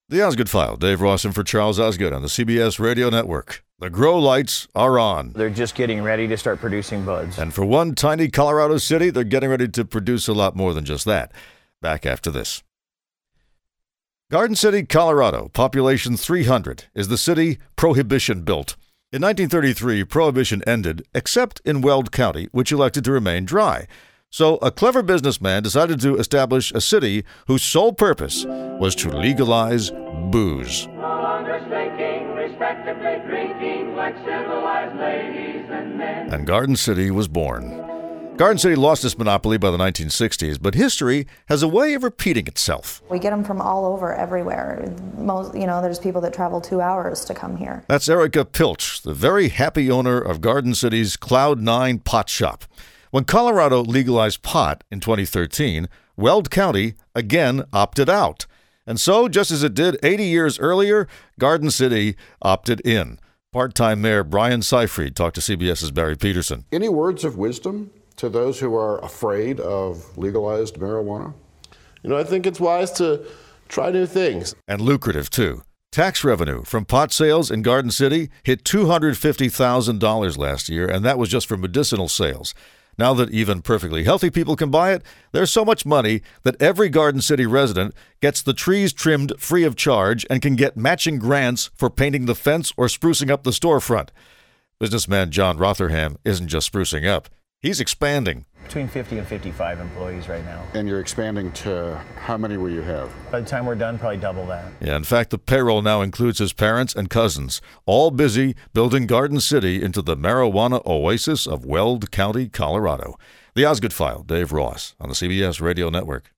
The Osgood File, Dave Ross in for Charles Osgood on the CBS Radio Network. The grow lights are on. They're just getting ready to start producing buds. And for one tiny Colorado city, they're getting ready to produce a lot more than just that. Back after this. Garden City, Colorado, population 300, is the city Prohibition built. In 1933, Prohibition ended, except in Weld County, which elected to remain dry. So a clever businessman decided to establish a city whose sole purpose was to legalize booze. No longer slinking, respectably drinking like civilized ladies and men. And Garden City was born. Garden City lost its monopoly by the 1960s, but history has a way of repeating itself. We get them from all over, everywhere. There's people that travel 2 hours to come here. That's Erica Pilch, the very happy owner of Garden City's Cloud9 Pot Shop. When Colorado legalized pot in 2013, Weld County again opted out. And so, just as it did 80 years earlier, Garden City opted in. Part-time Mayor Brian Seyfried talked to CBS's Barry Peterson. Any words of wisdom to those who are afraid of legalized marijuana? I think it's wise to try new things. And lucrative, too. Tax revenue from pot sales in Garden City hit $250,000 last year, and that was just for medicinal sales. Now that even perfectly healthy people can buy it, there's so much money that every Garden City resident gets the trees trimmed free of charge and can get matching grants for painting the fence or sprucing up the storefront. Businessman John Rotherham isn't just sprucing up. He's expanding. Between 50 and 55 employees right now. And you're expanding to how many will you have? By the time we're done, probably double that. Yeah, in fact, the payroll now includes his parents and cousins, all busy building Garden City into the marijuana oasis of Weld County, Colorado. The Osgood File, Dave Ross on the CBS Radio Network.